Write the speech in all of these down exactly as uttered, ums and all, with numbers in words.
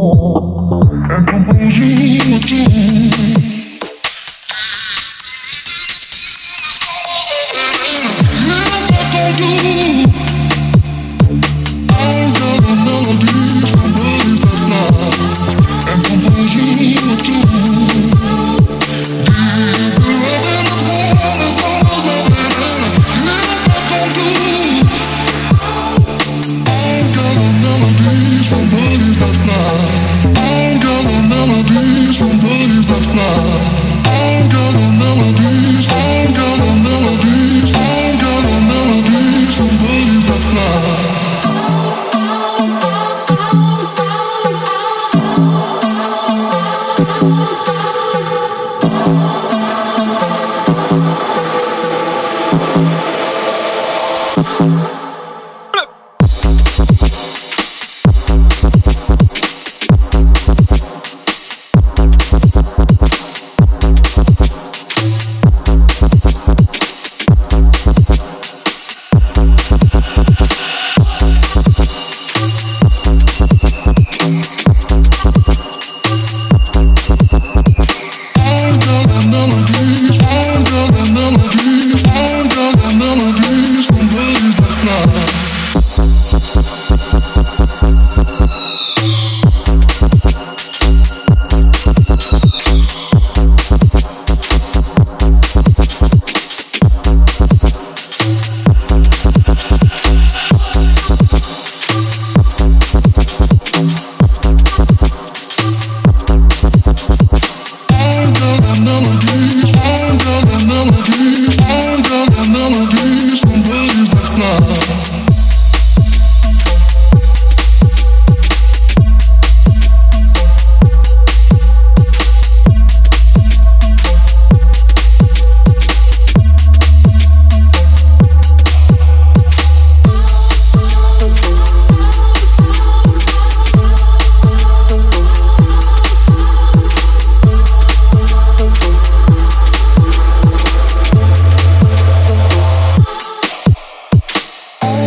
and compose you a tune. Yes, I told you I'll got a melody from birds that fly and compose you a tune. Deep loving is warm as long as I've been in. Yes, I told you I'll got a melody from birds that fly. I'll got a melody from birds that fly. I'll got a melody, I'll got a melody, I'll got a melody from birds that fly.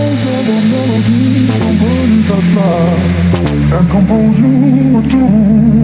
And compose you a tune.